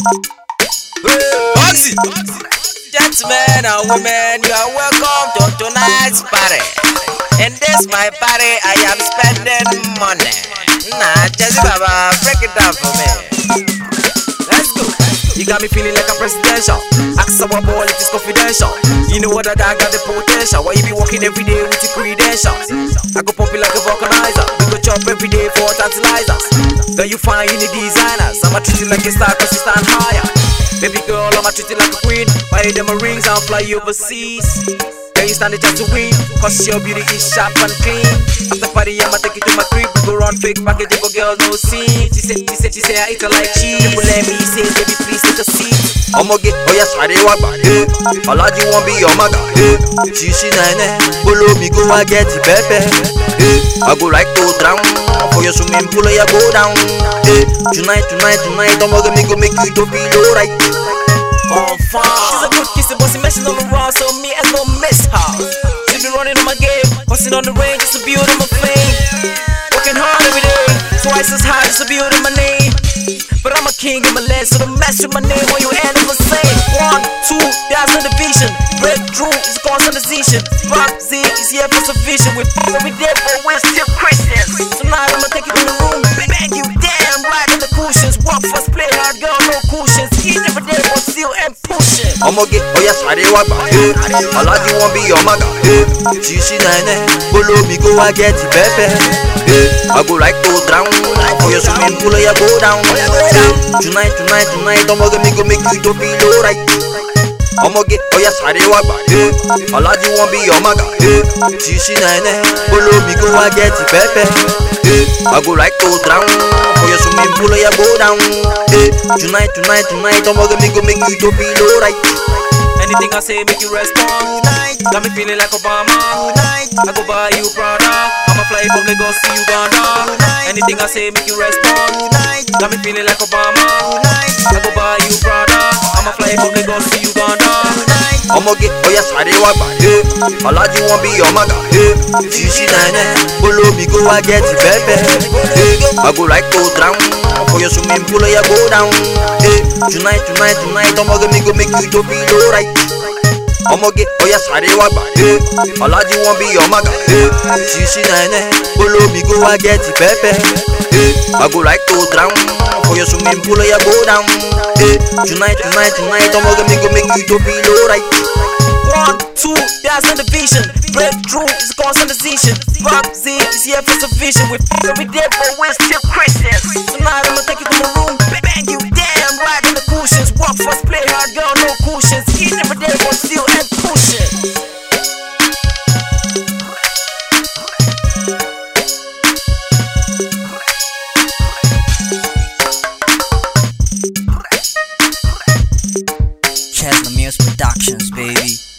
Oxy! Gentlemen and women, you are welcome to tonight's party. In this my party, I am spending money. Nah, Jesse Baba, break it down for me. Let's go. You got me feeling like a presidential. Ask our ball, it is confidential. You know what, that I got the potential. Why you be walking every day with your credentials? I go pump it like a vulcanizer. We go chop every day for tantalizers. Then you find you need designers. I'ma treat you like a star cause you stand higher. Baby girl, I'ma treat you like a queen. Buy them a rings, I'll fly you overseas. Then you stand a chance to win, cause your beauty is sharp and clean. After party, I'ma take you to my crib. We go run fake package for girls, no scene. She said I eat her like cheese. People let me say, baby, please take a seat. I'ma get, oh yeah, sorry, what about it? Alaji won't be your maga, Chishi nene, follow me, go, I get it, baby. I go like to drown, for your swimming pool, I go down. Tonight, I'ma get me, go make you to feel alright. She's a good kisser, but she messes on the wrong, so me as no miss her. She be running on my game, busting on the range, just to build on my fame. Working hard every day, twice as hard, just to build on my name. But I'm a king in my land, so don't mess with my name when you end up the same. 1, 2, that's the division. Breakthrough is a consolidation. Rock Z is here for sufficient. We're every day, but we're still Christians. Tonight I'ma take you in the room, bang you down right in the cushions. Walk first, play hard, girl, no cushions. Eat every day, but still and pushing. I'ma get, oh yeah, sorry, what about it? Alaji won't be your maga, Chishi nene, follow me, go, I get it, baby. I go like to drown, for your swimming pool, I go down. Tonight, I'ma get me, go make you to feel alright. I'ma get, oh yeah, sorry, what about it? Alaji won't be your maga, Chishi nene, follow me, go, I get it, baby. I go like to drown, for your swimming pool, I go down. Tonight, I'ma get me, go make you to feel alright. Anything I say make you respond. Got me feeling like Obama. I go buy you Prada. I'ma fly from Lagos to Uganda. Anything I say make you respond. Got me feeling like Obama. I go buy you Prada. I'ma fly from Lagos to Uganda. I'ma get, oh yeah, sorry, what about it? Alaji won't be your maga, Chishi nene, follow me, go, I get it, baby. I go like to drown, for your swimming pool, I go down. Tonight, I'ma get me, go make you to feel alright. I'ma get, oh yeah, sorry, what about it? Alaji won't be your maga, Chishi nene, follow me, go, I get it, baby. I go like to drown, for your swimming pool, I go down. Tonight, I'ma get me, go make you to feel alright. 1, 2, that's the division. Breakthrough is a consolidation. Rock Z is here for sufficient. We're every day, but we're still Christians. Tonight I'ma take you to my room, bang you down right in the cushions. Walk first, play hard, girl, no cushions. Eat every day, but still and pushing. Chesla Mills Productions, baby.